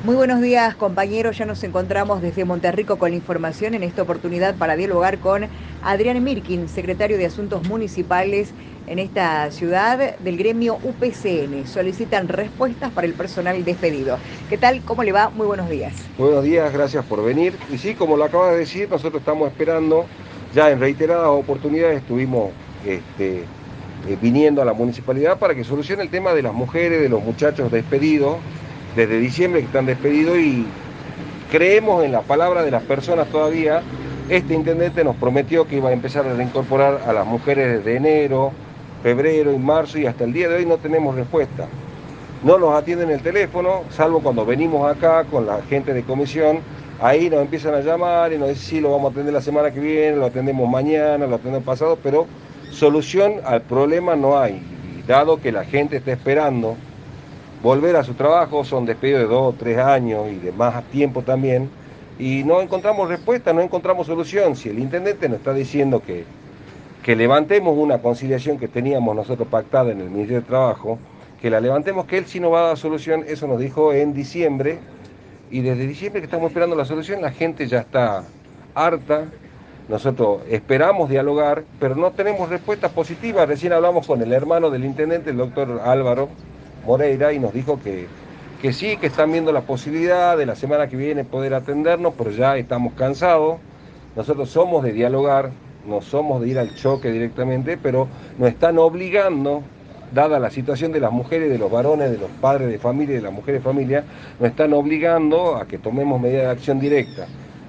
Muy buenos días, compañeros. Ya nos encontramos desde Monterrico con la información en esta oportunidad para dialogar con Adrián Mirkin, secretario de Asuntos Municipales en esta ciudad del gremio UPCN. Solicitan respuestas para el personal despedido. ¿Qué tal? ¿Cómo le va? Muy buenos días. Buenos días, gracias por venir. Y sí, como lo acabas de decir, nosotros estamos esperando, ya en reiteradas oportunidades estuvimos viniendo a la municipalidad para que solucione el tema de las mujeres, de los muchachos despedidos, desde diciembre que están despedidos y creemos en la palabra de las personas todavía. Este intendente nos prometió que iba a empezar a reincorporar a las mujeres desde enero, febrero y marzo y hasta el día de hoy no tenemos respuesta. No nos atienden el teléfono, salvo cuando venimos acá con la gente de comisión, ahí nos empiezan a llamar y nos dicen, sí, lo vamos a atender la semana que viene, lo atendemos mañana, lo atendemos pasado, pero solución al problema no hay. Y dado que la gente está esperando volver a su trabajo, son despedidos de 2 o 3 años y de más tiempo también, y no encontramos respuesta, no encontramos solución. Si el intendente nos está diciendo que levantemos una conciliación que teníamos nosotros pactada en el Ministerio de Trabajo, que la levantemos, que él sí nos va a dar solución, eso nos dijo en diciembre, y desde diciembre que estamos esperando la solución, la gente ya está harta, nosotros esperamos dialogar, pero no tenemos respuestas positivas. Recién hablamos con el hermano del intendente, el doctor Álvaro Moreira, y nos dijo que sí, que están viendo la posibilidad de la semana que viene poder atendernos, pero ya estamos cansados. Nosotros somos de dialogar, no somos de ir al choque directamente, pero nos están obligando, dada la situación de las mujeres, de los varones, de los padres de familia y de las mujeres de familia, nos están obligando a que tomemos medidas de acción directa.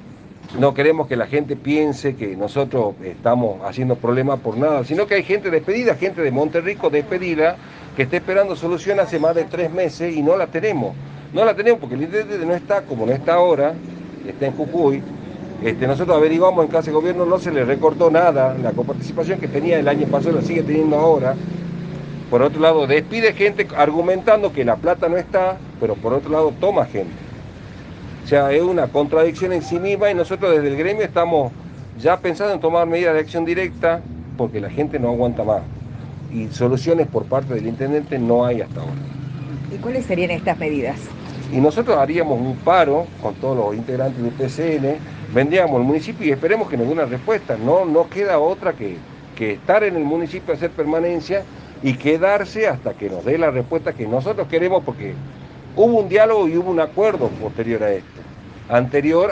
No queremos que la gente piense que nosotros estamos haciendo problemas por nada, sino que hay gente despedida, gente de Monterrico despedida, que está esperando solución hace más de 3 meses y no la tenemos. No la tenemos porque el intendente no está, como no está ahora, está en Jujuy. Nosotros averiguamos en Casa de Gobierno, no se le recortó nada, la coparticipación que tenía el año pasado la sigue teniendo ahora. Por otro lado, despide gente argumentando que la plata no está, pero por otro lado toma gente. O sea, es una contradicción en sí misma y nosotros desde el gremio estamos ya pensando en tomar medidas de acción directa porque la gente no aguanta más. Y soluciones por parte del intendente no hay hasta ahora. ¿Y cuáles serían estas medidas? Y nosotros haríamos un paro con todos los integrantes del PCN, vendríamos al municipio y esperemos que nos dé una respuesta. No queda otra que estar en el municipio, hacer permanencia y quedarse hasta que nos dé la respuesta que nosotros queremos, porque hubo un diálogo y hubo un acuerdo posterior a esto, anterior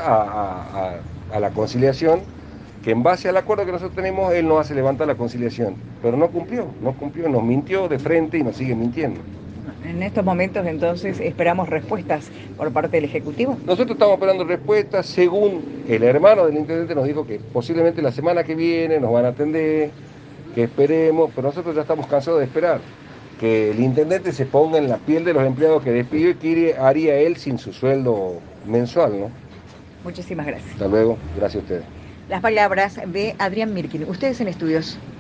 a la conciliación, que en base al acuerdo que nosotros tenemos, él nos hace levantar la conciliación, pero no cumplió, nos mintió de frente y nos sigue mintiendo. En estos momentos, entonces, esperamos respuestas por parte del Ejecutivo. Nosotros estamos esperando respuestas, según el hermano del intendente nos dijo que posiblemente la semana que viene nos van a atender, que esperemos, pero nosotros ya estamos cansados de esperar. Que el intendente se ponga en la piel de los empleados que despidió y que haría él sin su sueldo mensual, ¿no? Muchísimas gracias. Hasta luego, gracias a ustedes. Las palabras de Adrián Mirkin. Ustedes en estudios.